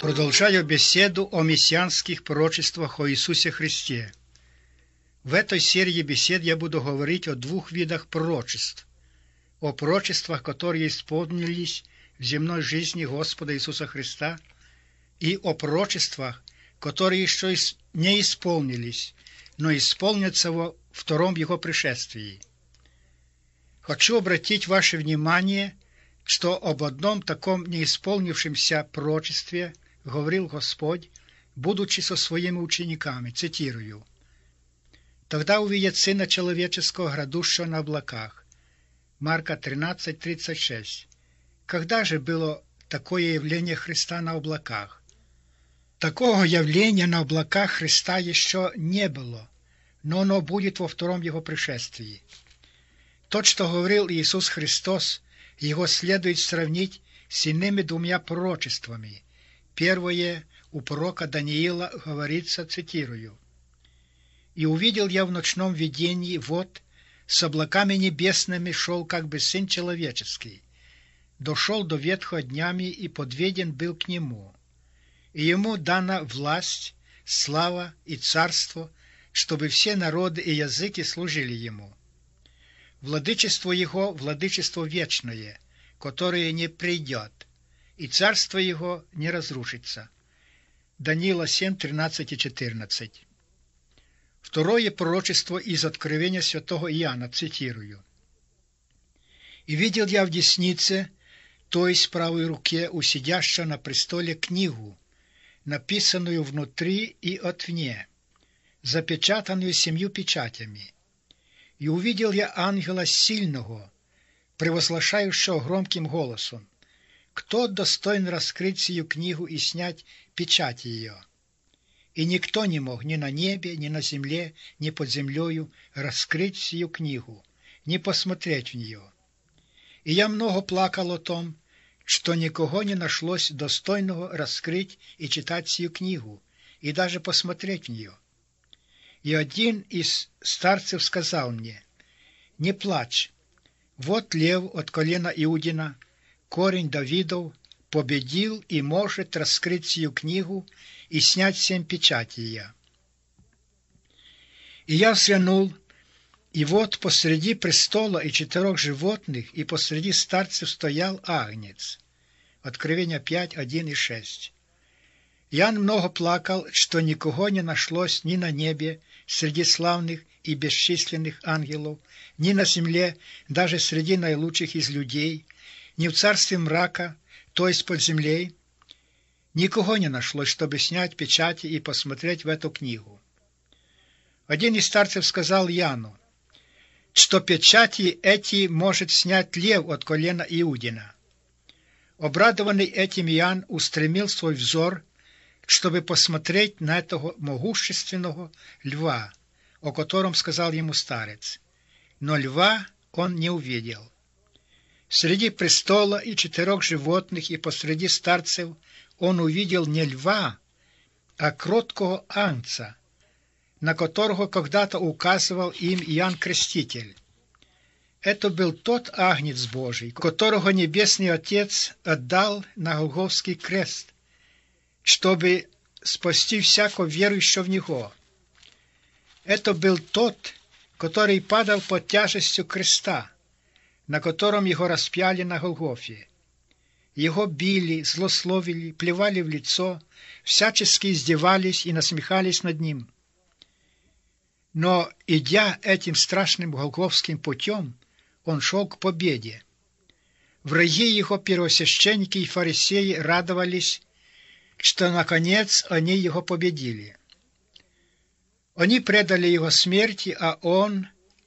Продолжаю беседу о мессианских пророчествах о Иисусе Христе. В этой серии бесед я буду говорить о двух видах пророчеств. О пророчествах, которые исполнились в земной жизни Господа Иисуса Христа, и о пророчествах, которые еще не исполнились, но исполнятся во втором Его пришествии. Хочу обратить ваше внимание, что об одном таком неисполнившемся пророчестве говорил Господь, будучи со своими учениками, цитирую: «Тогда увидят Сына Человеческого, грядущего на облаках». Марка 13:36. Когда же было такое явление Христа на облаках? Такого явления на облаках Христа еще не было, но оно будет во втором Его пришествии. То, что говорил Иисус Христос, Его следует сравнить с иными двумя пророчествами. Первое у пророка Даниила говорится, цитирую: «И увидел я в ночном видении, вот, с облаками небесными шел как бы Сын Человеческий, дошел до ветхого днями и подведен был к Нему. И Ему дана власть, слава и царство, чтобы все народы и языки служили Ему. Владычество Его — владычество вечное, которое не придет, и царство Его не разрушится». Даниила 7, 13 и 14. Второе пророчество из Откровения святого Иоанна, цитирую: «И видел я в деснице, то есть в правой руке, у сидящего на престоле, книгу, написанную внутри и отвне, запечатанную 7 печатями. И увидел я ангела сильного, превозглашающего громким голосом: кто достоин раскрыть сию книгу и снять печать ее? И никто не мог ни на небе, ни на земле, ни под землею раскрыть сию книгу, ни посмотреть в нее. И я много плакал о том, что никого не нашлось достойного раскрыть и читать сию книгу, и даже посмотреть в нее. И один из старцев сказал мне: не плачь, вот лев от колена Иудина, корень Давидов, победил и может раскрыть сию книгу и снять 7 печатей ее. И я взглянул, и вот посреди престола и 4 животных, и посреди старцев стоял агнец». Откровение 5, 1 и 6. Ян много плакал, что никого не нашлось ни на небе среди славных и бесчисленных ангелов, ни на земле, даже среди наилучших из людей, ни в царстве мрака, то есть под землей. Никого не нашлось, чтобы снять печати и посмотреть в эту книгу. Один из старцев сказал Яну, что печати эти может снять лев от колена Иудина. Обрадованный этим, Иоанн устремил свой взор, чтобы посмотреть на этого могущественного льва, о котором сказал ему старец. Но льва он не увидел. Среди престола и 4 животных и посреди старцев он увидел не льва, а кроткого агнца, на которого когда-то указывал им Иоанн Креститель. Это был тот агнец Божий, которого Небесный Отец отдал на Голгофский крест, чтобы спасти всякого верующего в Него. Это был тот, который падал под тяжестью креста, на котором Его распяли на Голгофе. Его били, злословили, плевали в лицо, всячески издевались и насмехались над Ним. Но, идя этим страшным голгофским путем, Он шел к победе. Враги Его, первосвященники и фарисеи, радовались, что, наконец, они Его победили. Они предали Его смерти, а Он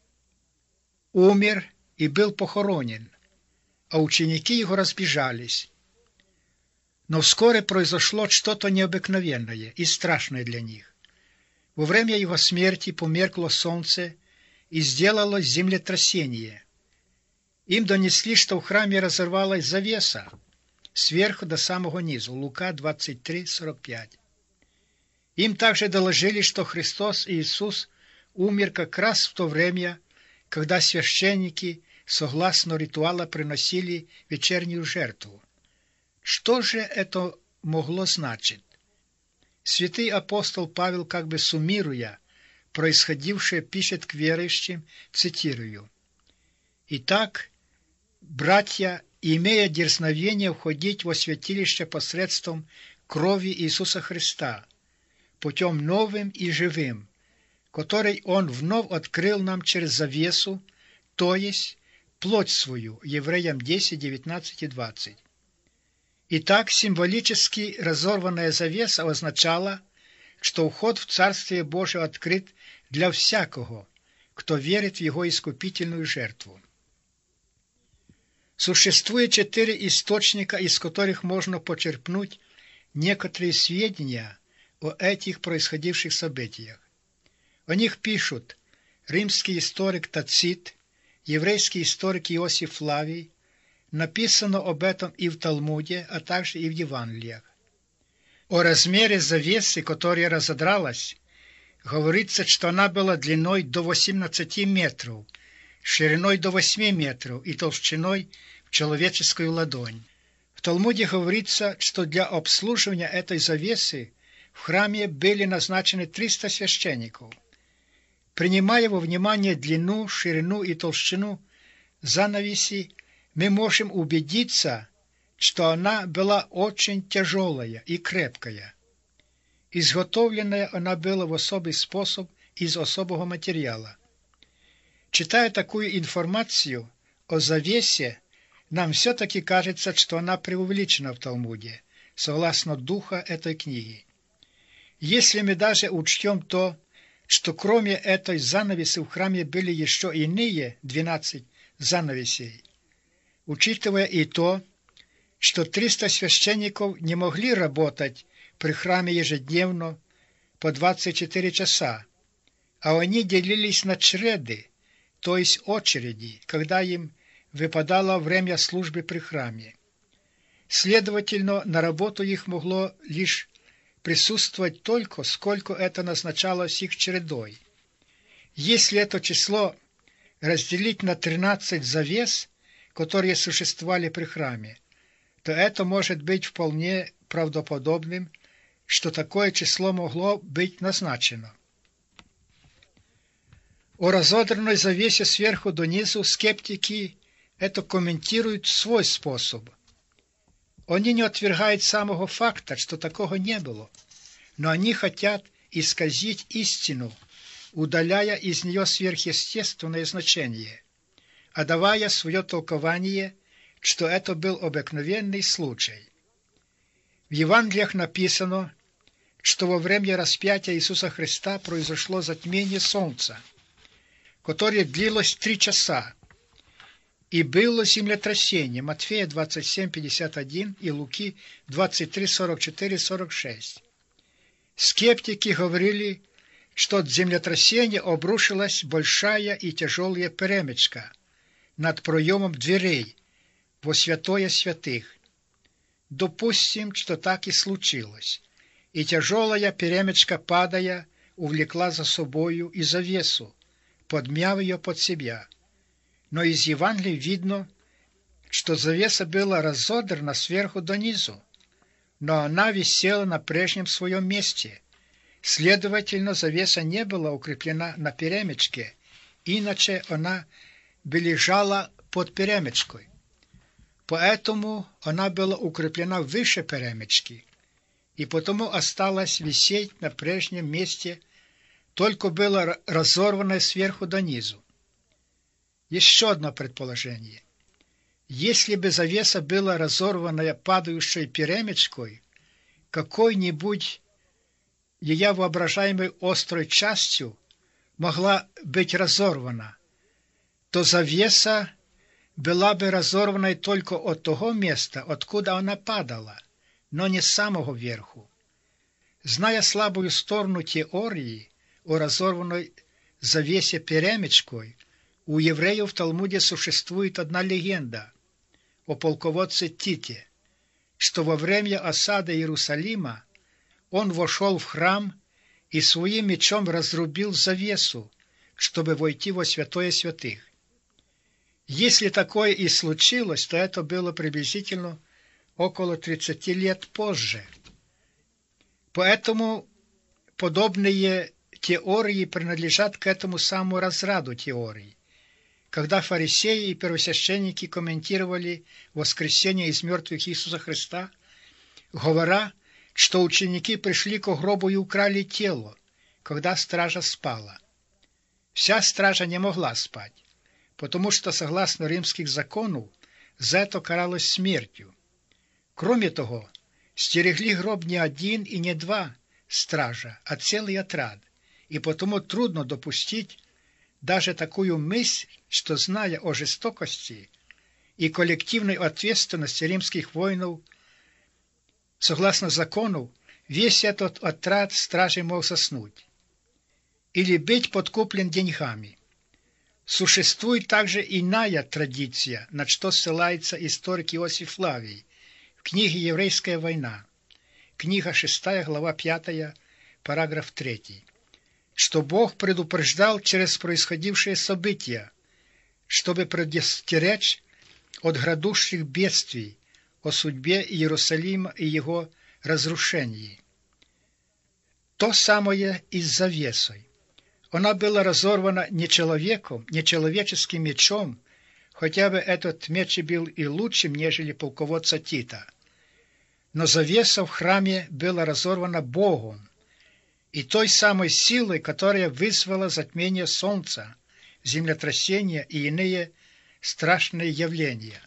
умер и был похоронен, а ученики Его разбежались. Но вскоре произошло что-то необыкновенное и страшное для них. Во время Его смерти померкло солнце и сделалось землетрясение. Им донесли, что в храме разорвалась завеса сверху до самого низу. Лука 23:45. Им также доложили, что Христос Иисус умер как раз в то время, когда священники, согласно ритуала, приносили вечернюю жертву. Что же это могло значить. Святый апостол Павел, как бы суммируя происходившее, пишет к верующим, цитирую: «Итак, братья, имея дерзновение входить во святилище посредством крови Иисуса Христа, путем новым и живым, который Он вновь открыл нам через завесу, то есть плоть свою». Евреям 10, 19 и 20. Итак, символически разорванная завеса означала, что вход в Царствие Божие открыт для всякого, кто верит в Его искупительную жертву. Существует 4 источника, из которых можно почерпнуть некоторые сведения о этих происходивших событиях. О них пишут римский историк Тацит, еврейский историк Иосиф Флавий, написано об этом и в Талмуде, а также и в Евангелиях. О размере завесы, которая разодралась, говорится, что она была длиной до 18 метров, шириной до 8 метров и толщиной в человеческую ладонь. В Талмуде говорится, что для обслуживания этой завесы в храме были назначены 300 священников. Принимая во внимание длину, ширину и толщину занавеси, мы можем убедиться, что она была очень тяжелая и крепкая. Изготовленная она была в особый способ из особого материала. Читая такую информацию о завесе, нам все-таки кажется, что она преувеличена в Талмуде, согласно духа этой книги. Если мы даже учтем то, что кроме этой занавеси в храме были еще иные 12 занавесей, учитывая и то, что 300 священников не могли работать при храме ежедневно по 24 часа, а они делились на чреды, то есть очереди, когда им выпадало время службы при храме. Следовательно, на работу их могло лишь присутствовать только, сколько это назначалось их чередой. Если это число разделить на 13 завес, которые существовали при храме, то это может быть вполне правдоподобным, что такое число могло быть назначено. О разодранной завесе сверху донизу скептики это комментируют в свой способ. Они не отвергают самого факта, что такого не было, но они хотят исказить истину, удаляя из нее сверхъестественное значение, а давая свое толкование, что это был обыкновенный случай. В Евангелиях написано, что во время распятия Иисуса Христа произошло затмение солнца, которое длилось 3 часа, и было землетрясение. Матфея 27, 51 и Луки 23, 44, 46. Скептики говорили, что от землетрясения обрушилась большая и тяжелая перемычка над проемом дверей во святое святых. Допустим, что так и случилось, и тяжелая перемычка, падая, увлекла за собою и завесу, подмяв ее под себя. Но из Евангелия видно, что завеса была разодрана сверху донизу, но она висела на прежнем своем месте. Следовательно, завеса не была укреплена на перемычке, иначе она бы лежала под перемычкой. Поэтому она была укреплена выше перемычки, и потому осталась висеть на прежнем месте, только была разорвана сверху донизу. Еще одно предположение. Если бы завеса была разорвана падающей перемычкой, какой-нибудь ее воображаемой острой частью могла быть разорвана, то завеса была бы разорвана только от того места, откуда она падала, но не с самого верху. Зная слабую сторону теории о разорванной завесе перемычкой, у евреев в Талмуде существует одна легенда о полководце Тите, что во время осады Иерусалима он вошел в храм и своим мечом разрубил завесу, чтобы войти во святое святых. Если такое и случилось, то это было приблизительно около 30 лет позже. Поэтому подобные теории принадлежат к этому самому разряду теорий. Когда фарисеи и первосвященники комментировали воскресение из мертвых Иисуса Христа, говоря, что ученики пришли к гробу и украли тело, когда стража спала. Вся стража не могла спать, потому что, согласно римских законов, за это каралось смертью. Кроме того, стерегли гроб не один и не два стража, а целый отряд, и потому трудно допустить даже такую мысль, что, зная о жестокости и коллективной ответственности римских воинов, согласно закону, весь этот отряд стражей мог заснуть или быть подкуплен деньгами. Существует также иная традиция, на что ссылается историк Иосиф Флавий в книге «Еврейская война», книга 6, глава 5, параграф 3, что Бог предупреждал через происходившие события, чтобы предостеречь от грядущих бедствий, о судьбе Иерусалима и его разрушении. То самое и с завесой. Она была разорвана не человеком, не человеческим мечом, хотя бы этот меч был и лучшим, нежели полководца Тита. Но завеса в храме была разорвана Богом и той самой силой, которая вызвала затмение солнца, землетрясения и иные страшные явления.